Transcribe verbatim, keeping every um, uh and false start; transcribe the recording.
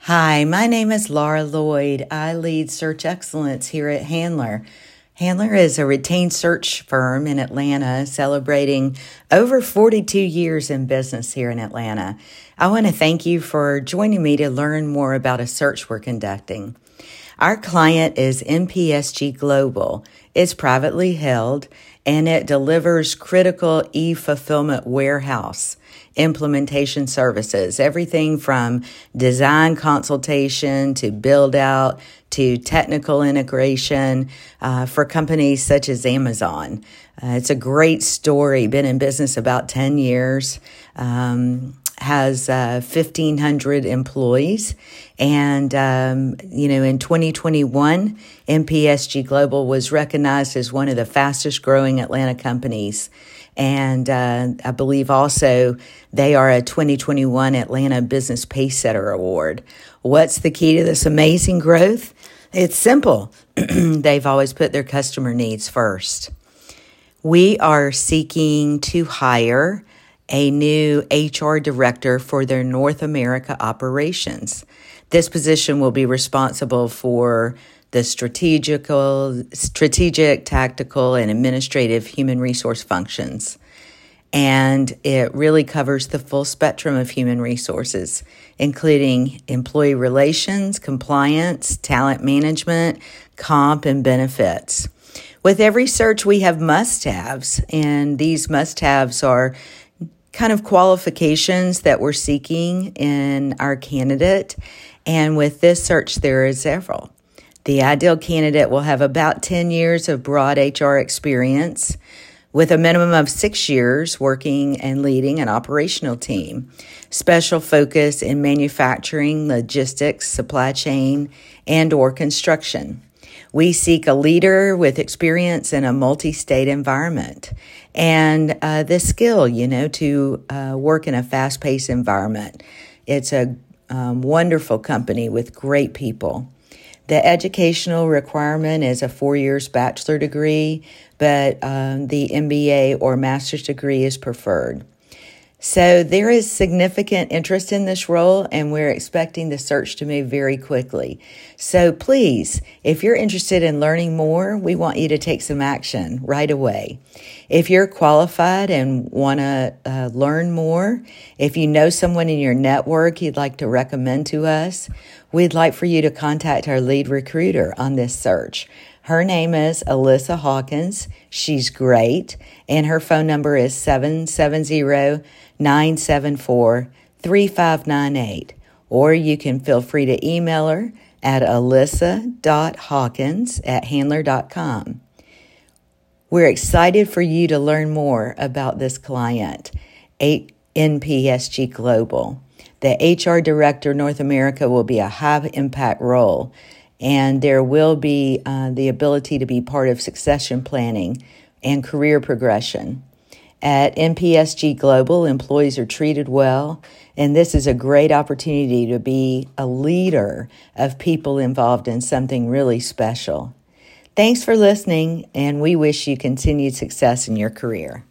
Hi, my name is Laura Lloyd. I lead search excellence here at Handler. Handler is a retained search firm in Atlanta celebrating over forty-two years in business here in Atlanta. I want to thank you for joining me to learn more about a search we're conducting. Our client is M P S G Global. It's privately held and it delivers critical e-fulfillment warehouse implementation services, everything from design consultation to build out to technical integration uh, for companies such as Amazon. Uh, it's a great story, been in business about ten years. Um, has uh, fifteen hundred employees. And, um, you know, in twenty twenty-one, M P S G Global was recognized as one of the fastest growing Atlanta companies. And uh, I believe also they are a twenty twenty-one Atlanta Business Pacesetter Award. What's the key to this amazing growth? It's simple. They've always put their customer needs first. We are seeking to hire a new H R director for their North America operations. This position will be responsible for the strategical, strategic, tactical, and administrative human resource functions. And it really covers the full spectrum of human resources, including employee relations, compliance, talent management, comp, and benefits. With every search, we have must-haves, and these must-haves are kind of qualifications that we're seeking in our candidate. And with this search, there is several. The ideal candidate will have about ten years of broad H R experience with a minimum of six years working and leading an operational team. Special focus in manufacturing, logistics, supply chain, and or construction. We seek a leader with experience in a multi-state environment and uh, the skill, you know, to uh, work in a fast-paced environment. It's a um, wonderful company with great people. The educational requirement is a four years bachelor degree, but um, the M B A or master's degree is preferred. So there is significant interest in this role, and we're expecting the search to move very quickly. So please, if you're interested in learning more, we want you to take some action right away. If you're qualified and want to uh, learn more, if you know someone in your network you'd like to recommend to us, we'd like for you to contact our lead recruiter on this search. Her name is Alyssa Hawkins. She's great, and her phone number is seven seven zero, nine seven four, three five nine eight. Or you can feel free to email her at alyssa dot hawkins at handler dot com. We're excited for you to learn more about this client, M P S G Global. The H R Director North America will be a high-impact role, and there will be uh, the ability to be part of succession planning and career progression. At M P S G Global, employees are treated well, and this is a great opportunity to be a leader of people involved in something really special. Thanks for listening, and we wish you continued success in your career.